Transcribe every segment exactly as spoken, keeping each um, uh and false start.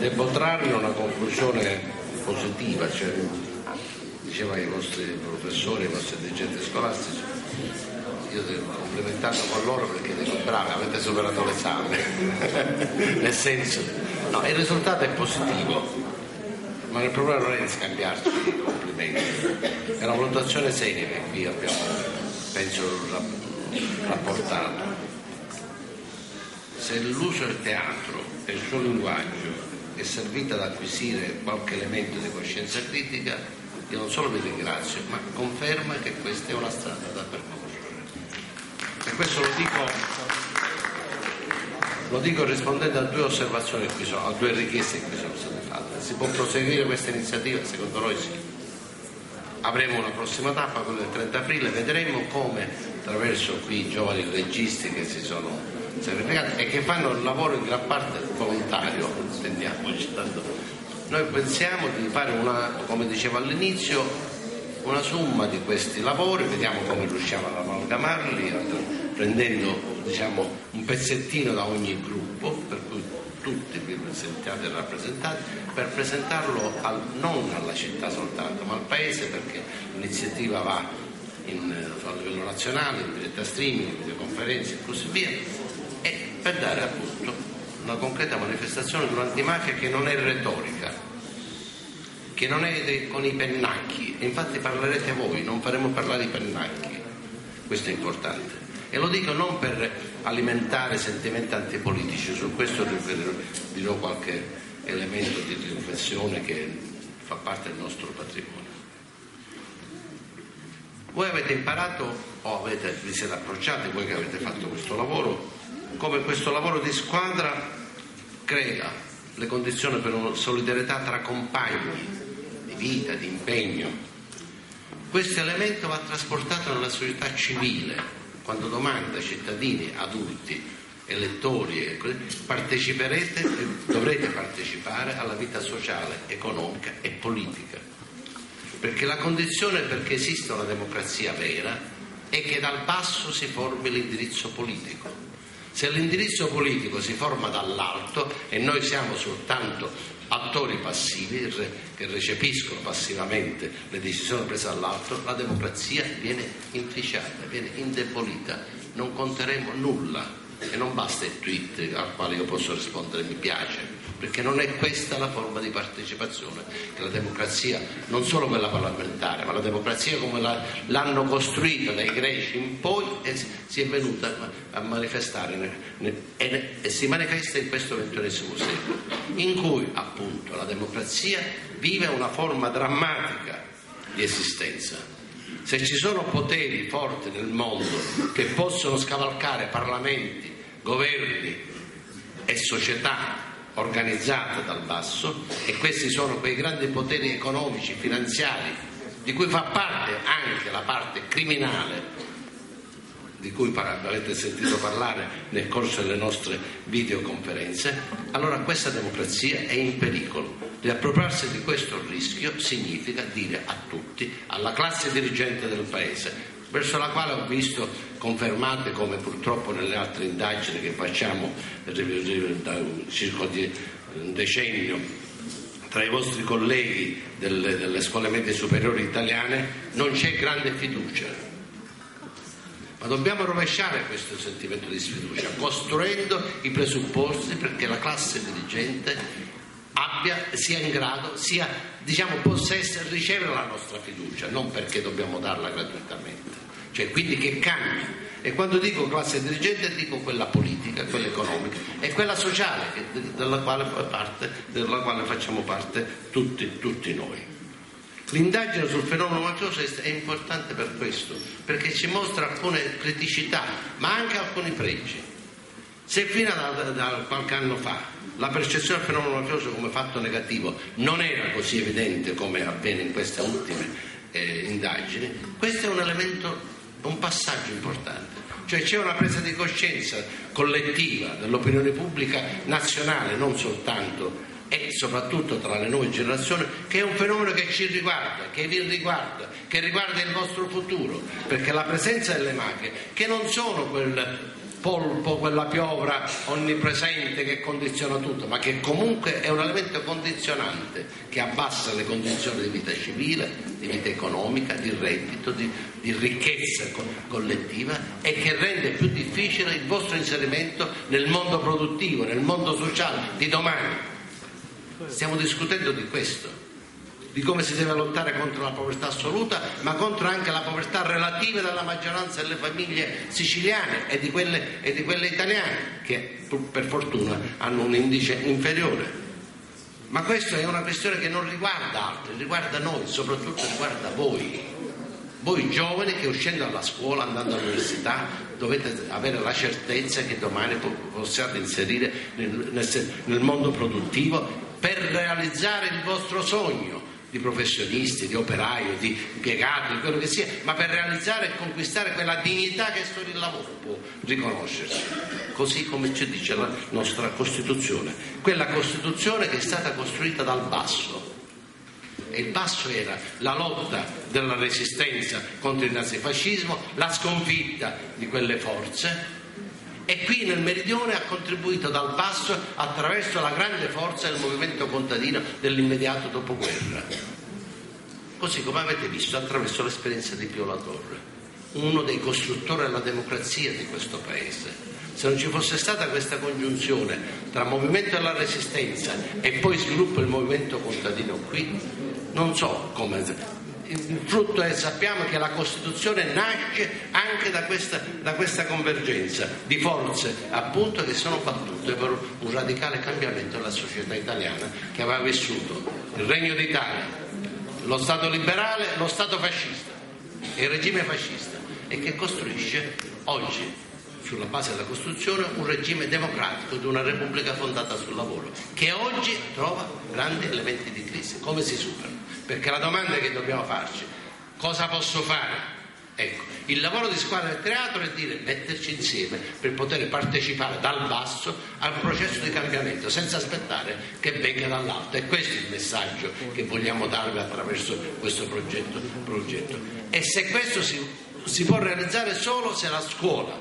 devo trarre una conclusione positiva, cioè, diceva ai vostri professori, ai vostri dirigenti scolastici, io devo complimentarmi con loro perché dico bravi, avete superato l'esame, nel senso, no, il risultato è positivo, ma il problema non è di scambiarci i complimenti, è una valutazione seria che qui abbiamo, penso, rapportato. Se l'uso del teatro e il suo linguaggio è servito ad acquisire qualche elemento di coscienza critica, io non solo vi ringrazio, ma conferma che questa è una strada da percorrere. E questo lo dico, lo dico rispondendo a due osservazioni qui sono, a due richieste che qui sono state fatte. Si può proseguire questa iniziativa? Secondo noi sì. Avremo una prossima tappa, quella del trenta aprile, vedremo come attraverso qui i giovani registi che si sono sacrificati e che fanno il lavoro in gran parte volontario, intendiamoci, tanto noi pensiamo di fare una, come dicevo all'inizio, una somma di questi lavori, vediamo come riusciamo ad amalgamarli, prendendo, diciamo, un pezzettino da ogni gruppo, per cui tutti vi sentiate rappresentati, per presentarlo al, non alla città soltanto, ma al paese, perché l'iniziativa va in, a livello nazionale, in diretta streaming, in videoconferenze e così via, e per dare appunto una concreta manifestazione di un'antimafia che non è retorica, che non è de, con i pennacchi, infatti parlerete voi, non faremo parlare i pennacchi, questo è importante. E lo dico non per alimentare sentimenti antipolitici, su questo dirò qualche elemento di riflessione che fa parte del nostro patrimonio. Voi avete imparato, o avete, vi siete approcciati, voi che avete fatto questo lavoro, come questo lavoro di squadra crea le condizioni per una solidarietà tra compagni di vita, di impegno. Questo elemento va trasportato nella società civile. Quando domanda ai cittadini, adulti, elettori, parteciperete e dovrete partecipare alla vita sociale, economica e politica. Perché la condizione perché esista una democrazia vera è che dal basso si formi l'indirizzo politico. Se l'indirizzo politico si forma dall'alto e noi siamo soltanto attori passivi che recepiscono passivamente le decisioni prese dall'alto, la democrazia viene inficiata, viene indebolita, non conteremo nulla e non basta il tweet al quale io posso rispondere mi piace, perché non è questa la forma di partecipazione che la democrazia, non solo quella parlamentare, ma la democrazia come la, l'hanno costruita dai greci in poi e si è venuta a manifestare ne, ne, e, e si manifesta in questo ventunesimo secolo, in cui appunto la democrazia vive una forma drammatica di esistenza. Se ci sono poteri forti nel mondo che possono scavalcare parlamenti, governi e società organizzate dal basso, e questi sono quei grandi poteri economici, finanziari, di cui fa parte anche la parte criminale, di cui avete sentito parlare nel corso delle nostre videoconferenze, allora questa democrazia è in pericolo. Riappropriarsi di questo rischio significa dire a tutti, alla classe dirigente del Paese, verso la quale ho visto confermate, come purtroppo nelle altre indagini che facciamo da circa un decennio tra i vostri colleghi delle, delle scuole medie superiori italiane, non c'è grande fiducia. Ma dobbiamo rovesciare questo sentimento di sfiducia, costruendo i presupposti perché la classe dirigente abbia, sia in grado, sia, diciamo, possa essere, ricevere la nostra fiducia, non perché dobbiamo darla gratuitamente, cioè quindi che cambi. E quando dico classe dirigente dico quella politica, quella economica e quella sociale, che, della, quale fa parte, della quale facciamo parte tutti, tutti noi. L'indagine sul fenomeno mafioso è importante per questo, perché ci mostra alcune criticità, ma anche alcuni pregi. Se fino a da, da qualche anno fa la percezione del fenomeno mafioso come fatto negativo non era così evidente come avviene in queste ultime eh, indagini, questo è un elemento, un passaggio importante. Cioè c'è una presa di coscienza collettiva dell'opinione pubblica nazionale, non soltanto e soprattutto tra le nuove generazioni, che è un fenomeno che ci riguarda, che vi riguarda, che riguarda il vostro futuro, perché la presenza delle mafie, che non sono quel polpo, quella piovra onnipresente che condiziona tutto, ma che comunque è un elemento condizionante che abbassa le condizioni di vita civile, di vita economica, di reddito, di, di ricchezza collettiva, e che rende più difficile il vostro inserimento nel mondo produttivo, nel mondo sociale di domani. Stiamo discutendo di questo, di come si deve lottare contro la povertà assoluta, ma contro anche la povertà relativa della maggioranza delle famiglie siciliane e di quelle, e di quelle italiane, che per fortuna hanno un indice inferiore. Ma questa è una questione che non riguarda altri, riguarda noi, soprattutto riguarda voi. Voi giovani che uscendo dalla scuola, andando all'università, dovete avere la certezza che domani possiate inserire nel, nel, nel mondo produttivo per realizzare il vostro sogno di professionisti, di operaio, di impiegati, di quello che sia, ma per realizzare e conquistare quella dignità che solo il lavoro può riconoscersi, così come ci dice la nostra Costituzione, quella Costituzione che è stata costruita dal basso. E il basso era la lotta della resistenza contro il nazifascismo, la sconfitta di quelle forze, e qui nel meridione ha contribuito dal basso attraverso la grande forza del movimento contadino dell'immediato dopoguerra, così come avete visto attraverso l'esperienza di Pio La Torre, uno dei costruttori della democrazia di questo paese. Se non ci fosse stata questa congiunzione tra movimento della resistenza e poi sviluppo il movimento contadino qui, non so come. Il frutto è, sappiamo che la Costituzione nasce anche da questa, da questa convergenza di forze appunto che sono battute per un radicale cambiamento della società italiana, che aveva vissuto il Regno d'Italia, lo Stato liberale, lo Stato fascista e il regime fascista, e che costruisce oggi sulla base della Costituzione un regime democratico di una repubblica fondata sul lavoro, che oggi trova grandi elementi di crisi. Come si supera? Perché la domanda che dobbiamo farci: cosa posso fare? Ecco, il lavoro di squadra del teatro è dire metterci insieme per poter partecipare dal basso al processo di cambiamento senza aspettare che venga dall'alto. E questo è il messaggio che vogliamo darvi attraverso questo progetto, progetto. E se questo si, si può realizzare solo se la scuola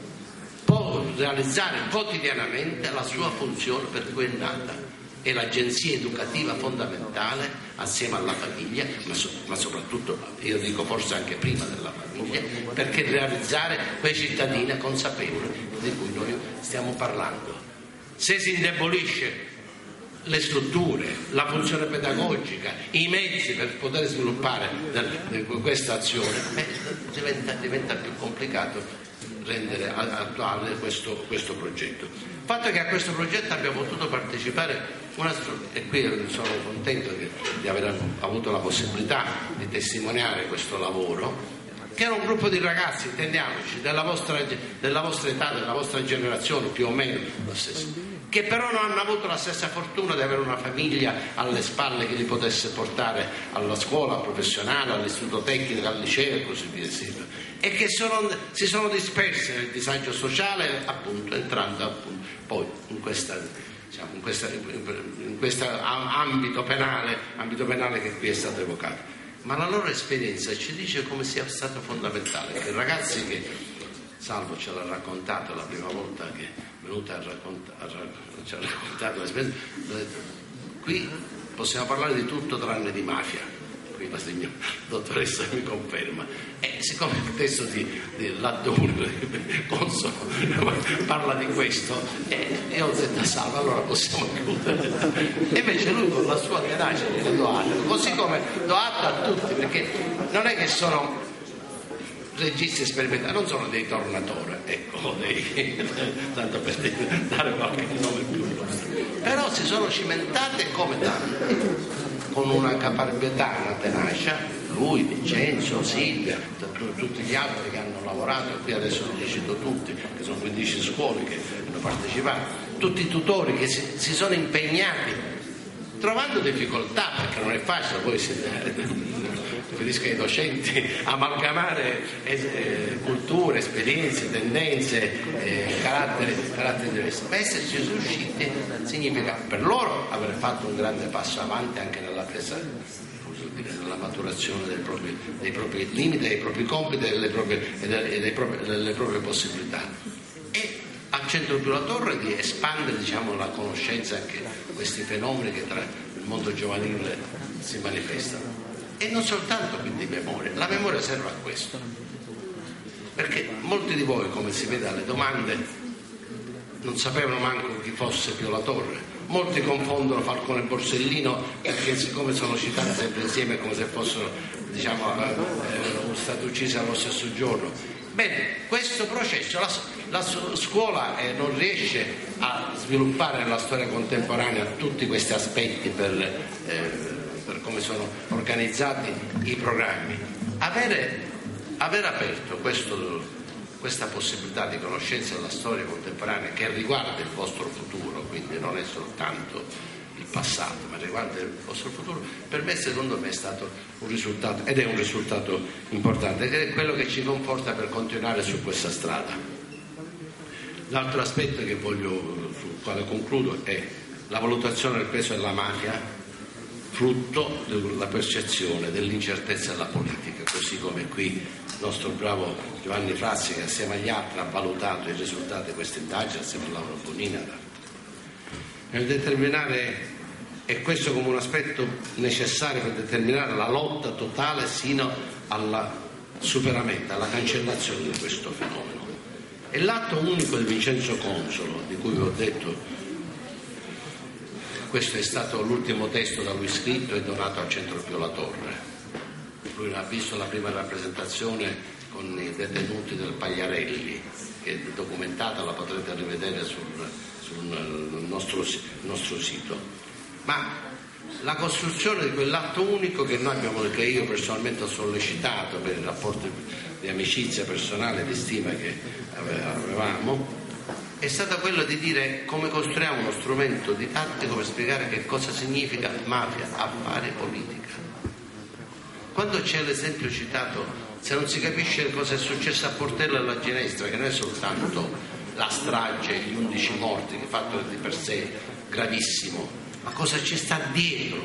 può realizzare quotidianamente la sua funzione per cui è nata. È l'agenzia educativa fondamentale assieme alla famiglia, ma, so, ma soprattutto, io dico forse anche prima della famiglia, perché realizzare quei cittadini consapevoli di cui noi stiamo parlando. Se si indebolisce le strutture, la funzione pedagogica, i mezzi per poter sviluppare questa azione, beh, diventa, diventa più complicato rendere attuale questo, questo progetto. Il fatto è che a questo progetto abbia potuto partecipare una, e qui sono contento che, di aver avuto la possibilità di testimoniare questo lavoro, che era un gruppo di ragazzi, intendiamoci, della vostra, della vostra età, della vostra generazione, più o meno lo stesso, che però non hanno avuto la stessa fortuna di avere una famiglia alle spalle che li potesse portare alla scuola professionale, all'istituto tecnico, al liceo e così via, e che sono, si sono dispersi nel disagio sociale, appunto entrando appunto, poi in questa, diciamo, in questa, in questo ambito penale, ambito penale che qui è stato evocato. Ma la loro esperienza ci dice come sia stato fondamentale che i ragazzi che Salvo ce l'ha raccontato la prima volta che è venuta a raccontare, ci ha raccontato l'esperienza, qui possiamo parlare di tutto tranne di mafia, qui la signora dottoressa mi conferma, e siccome il testo di, di Laddone Consono parla di questo, e io ho detto a Salvo allora possiamo chiudere, e invece lui con la sua tenacia gliene do atto, così come do atto a tutti, perché non è che sono registi sperimentali, non sono dei tornatori, ecco, dei, tanto per dare qualche nome più nostro, però si sono cimentate come tanti, con una caparbietà, una tenacia, lui, Vincenzo, Silvia, t- tutti gli altri che hanno lavorato, qui adesso li cito tutti, che sono quindici scuole che hanno partecipato, tutti i tutori che si, si sono impegnati, trovando difficoltà, perché non è facile, poi si riferisco ai docenti, amalgamare eh, culture, esperienze, tendenze, eh, caratteri, caratteri diversi. Ma esserci riusciti significa per loro aver fatto un grande passo avanti anche nella presa, nella maturazione dei propri, dei propri limiti, dei propri compiti e delle proprie, e delle, e dei propri, delle proprie possibilità. E Centro Pio La Torre di espandere, diciamo, la conoscenza anche di questi fenomeni che tra il mondo giovanile si manifestano. E non soltanto quindi memoria, la memoria serve a questo, perché molti di voi, come si vede dalle domande, non sapevano manco chi fosse Pio La Torre. Molti confondono Falcone e Borsellino perché, siccome sono citati sempre insieme come se fossero, diciamo, eh, stati uccisi allo stesso giorno. Bene, questo processo la, la scuola eh, non riesce a sviluppare nella storia contemporanea tutti questi aspetti per, eh, per come sono organizzati i programmi. Avere, aver aperto questo, questa possibilità di conoscenza della storia contemporanea che riguarda il vostro futuro, quindi non è soltanto il passato, ma riguarda il vostro futuro, per me, secondo me, è stato un risultato, ed è un risultato importante, ed è quello che ci conforta per continuare su questa strada. L'altro aspetto che voglio, sul quale concludo, è la valutazione del peso della mafia, frutto della percezione dell'incertezza della politica, così come qui il nostro bravo Giovanni Frazzi, che assieme agli altri ha valutato i risultati di questa indagine, assieme a Laura Bonina, nel determinare, e questo come un aspetto necessario per determinare la lotta totale sino al superamento, alla cancellazione di questo fenomeno. E l'atto unico di Vincenzo Consolo, di cui vi ho detto, questo è stato l'ultimo testo da lui scritto e donato al Centro Pio La Torre. Lui ha visto la prima rappresentazione con i detenuti del Pagliarelli, che è documentata, la potrete rivedere sul, sul nostro, nostro sito. Ma la costruzione di quell'atto unico che noi abbiamo, che io personalmente ho sollecitato per il rapporto di amicizia personale e di stima che avevamo, è stata quella di dire come costruiamo uno strumento didattico per spiegare che cosa significa mafia, affari, politica. Quando c'è l'esempio citato, se non si capisce cosa è successo a Portella e alla Ginestra, che non è soltanto la strage, gli undici morti, che fatto di per sé gravissimo, ma cosa ci sta dietro,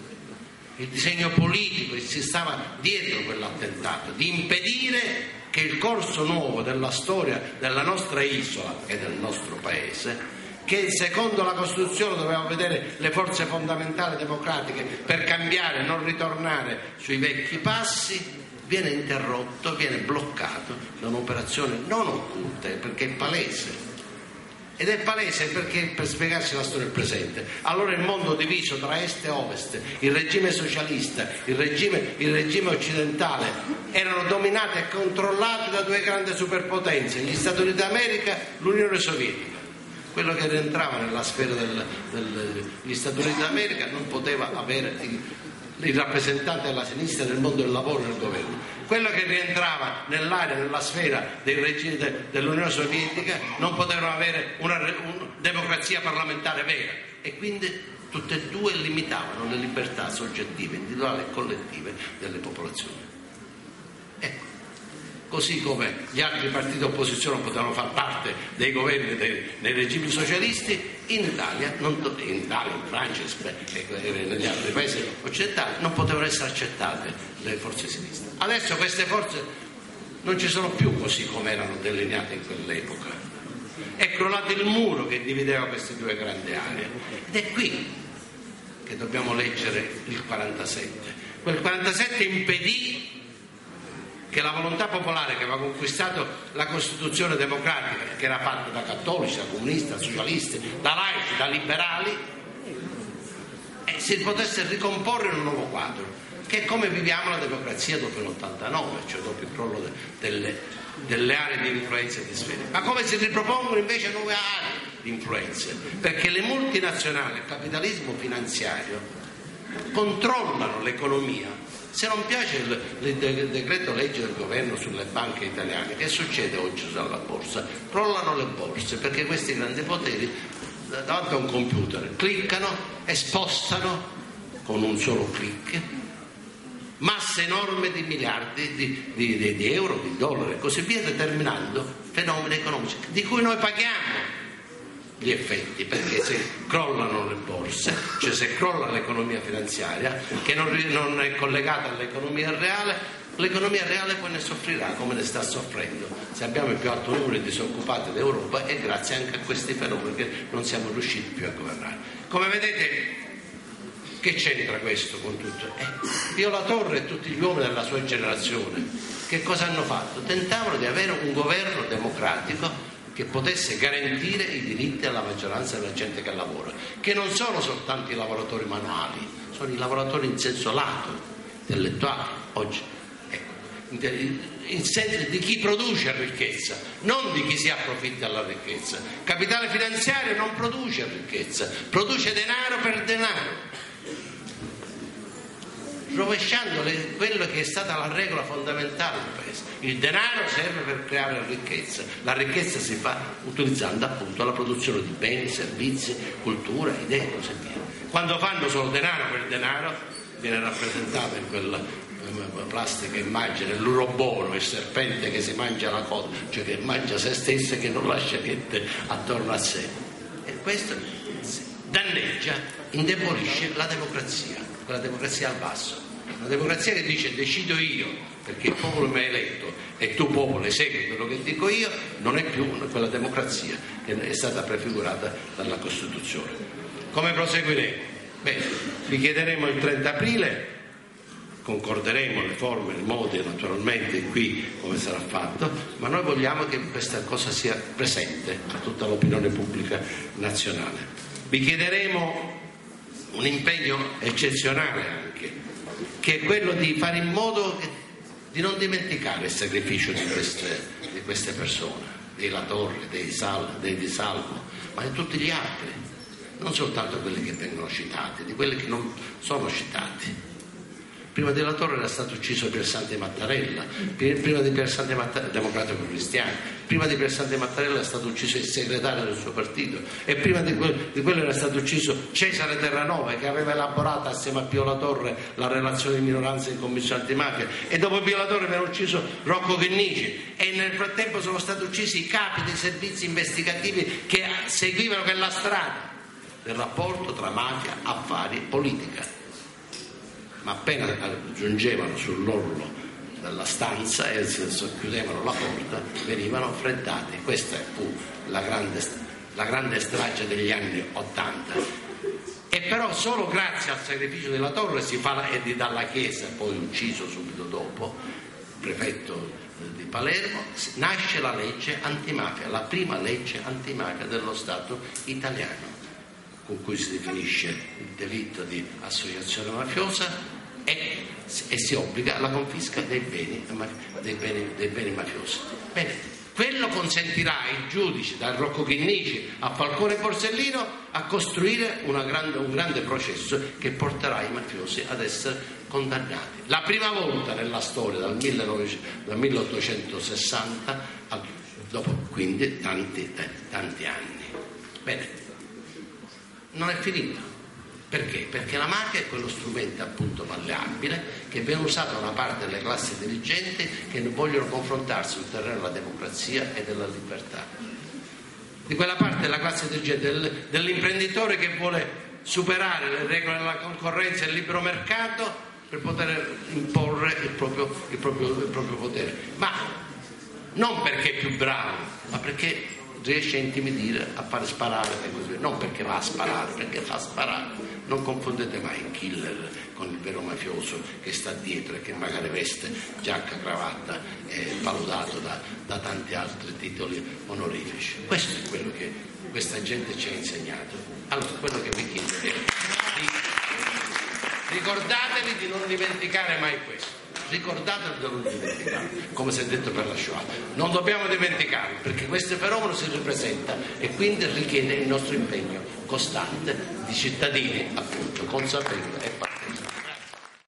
il disegno politico che si stava dietro quell'attentato, di impedire che il corso nuovo della storia della nostra isola e del nostro paese, che secondo la Costituzione doveva vedere le forze fondamentali democratiche per cambiare e non ritornare sui vecchi passi, viene interrotto, viene bloccato da un'operazione non occulta, perché è palese. Ed è palese perché, per spiegarci la storia del presente, allora il mondo diviso tra est e ovest, il regime socialista, il regime, il regime occidentale, erano dominati e controllati da due grandi superpotenze, gli Stati Uniti d'America e l'Unione Sovietica. Quello che rientrava nella sfera del, del, degli Stati Uniti d'America non poteva avere il, il rappresentante della sinistra del mondo del lavoro nel governo. Quello che rientrava nell'area, nella sfera dei regimi de, dell'Unione Sovietica non potevano avere una, una democrazia parlamentare vera, e quindi tutte e due limitavano le libertà soggettive, individuali e collettive delle popolazioni. Ecco, così come gli altri partiti d'opposizione potevano far parte dei governi dei, dei regimi socialisti, in Italia, non, in Italia, in Francia e negli altri paesi occidentali non potevano essere accettate le forze sinistre. Adesso queste forze non ci sono più così come erano delineate in quell'epoca. È crollato il muro che divideva queste due grandi aree, ed è qui che dobbiamo leggere il quarantasette. Quel quarantasette impedì che la volontà popolare che aveva conquistato la Costituzione democratica, che era fatta da cattolici, da comunisti, da socialisti, da laici, da liberali, e si potesse ricomporre in un nuovo quadro, che è come viviamo la democrazia dopo l'ottantanove, cioè dopo il crollo de, delle, delle aree di influenza e di sfere. Ma come si ripropongono invece nuove aree di influenze? Perché le multinazionali, il capitalismo finanziario, controllano l'economia. Se non piace il, il, il decreto legge del governo sulle banche italiane, che succede oggi sulla borsa? Crollano le borse, perché questi grandi poteri davanti a un computer cliccano e spostano con un solo clic masse enormi di miliardi di, di, di, di euro, di dollari e così via, determinando fenomeni economici di cui noi paghiamo gli effetti, perché se crollano le borse, cioè se crolla l'economia finanziaria che non, non è collegata all'economia reale, l'economia reale poi ne soffrirà come ne sta soffrendo. Se abbiamo il più alto numero di disoccupati d'Europa è grazie anche a questi fenomeni che non siamo riusciti più a governare. Come vedete, che c'entra questo con tutto? Eh, Pio La Torre e tutti gli uomini della sua generazione che cosa hanno fatto? Tentavano di avere un governo democratico che potesse garantire i diritti alla maggioranza della gente che lavora, che non sono soltanto i lavoratori manuali, sono i lavoratori in senso lato, intellettuali, oggi, ecco, in senso di chi produce ricchezza, non di chi si approfitta della ricchezza. Capitale finanziario non produce ricchezza, produce denaro per denaro, rovesciando le, quello che è stata la regola fondamentale del paese. Il denaro serve per creare ricchezza, la ricchezza si fa utilizzando appunto la produzione di beni, servizi, cultura, idee e così via. Quando fanno solo denaro per denaro, viene rappresentato in quella plastica immagine l'urobono, il serpente che si mangia la coda, cioè che mangia se stesso e che non lascia niente attorno a sé. E questo danneggia, indebolisce la democrazia, quella democrazia al basso. Una democrazia che dice decido io perché il popolo mi ha eletto e tu popolo esegui quello che dico io, non è più quella democrazia che è stata prefigurata dalla Costituzione. Come proseguiremo? Beh, vi chiederemo il trenta aprile, concorderemo le forme, i modi naturalmente qui come sarà fatto, ma noi vogliamo che questa cosa sia presente a tutta l'opinione pubblica nazionale. Vi chiederemo un impegno eccezionale anche, che è quello di fare in modo che, di non dimenticare il sacrificio di queste, di queste persone, dei La Torre, dei, Sal, dei Di Salvo, ma di tutti gli altri, non soltanto quelli che vengono citati, di quelli che non sono citati. Prima di La Torre era stato ucciso Piersanti Mattarella, prima di Piersanti Mattarella, democratico cristiano, prima di Piersanti Mattarella è stato ucciso il segretario del suo partito e prima di, que- di quello era stato ucciso Cesare Terranova, che aveva elaborato assieme a Pio La Torre la relazione di minoranza in commissione antimafia, e dopo Pio La Torre venne ucciso Rocco Chinnici e nel frattempo sono stati uccisi i capi dei servizi investigativi che seguivano quella strada del rapporto tra mafia, affari e politica. Ma appena giungevano sull'orlo della stanza e chiudevano la porta, venivano freddati. Questa fu la grande, la grande strage degli anni Ottanta. E però solo grazie al sacrificio della Torre si fa la, e di Dalla Chiesa, poi ucciso subito dopo, prefetto di Palermo, nasce la legge antimafia, la prima legge antimafia dello Stato italiano, con cui si definisce il delitto di associazione mafiosa e, e si obbliga alla confisca dei beni, dei beni, dei beni mafiosi. Bene, quello consentirà ai giudici, da Rocco Chinnici a Falcone Borsellino, a costruire una grande, un grande processo che porterà i mafiosi ad essere condannati. La prima volta nella storia, dal, millenovecento, dal milleottocentosessanta, a, dopo quindi tanti, eh, tanti anni. Bene, non è finita. Perché? Perché la mafia è quello strumento appunto malleabile che viene usato da una parte delle classi dirigenti che non vogliono confrontarsi sul terreno della democrazia e della libertà. Di quella parte della classe dirigente, del, dell'imprenditore che vuole superare le regole della concorrenza e il libero mercato per poter imporre il proprio, il proprio, il proprio potere. Ma non perché è più bravo, ma perché riesce a intimidire, a fare sparare e così via. Non perché va a sparare, perché fa sparare. Non confondete mai il killer con il vero mafioso che sta dietro e che magari veste giacca, cravatta e valutato da, da tanti altri titoli onorifici. Questo è quello che questa gente ci ha insegnato. Allora, quello che vi chiedo è di, ricordatevi di non dimenticare mai questo. Ricordatevi di non dimenticare, come si è detto per la Shoah. Non dobbiamo dimenticarlo, perché questo fenomeno si ripresenta e quindi richiede il nostro impegno costante di cittadini appunto consapevoli e partecipanti.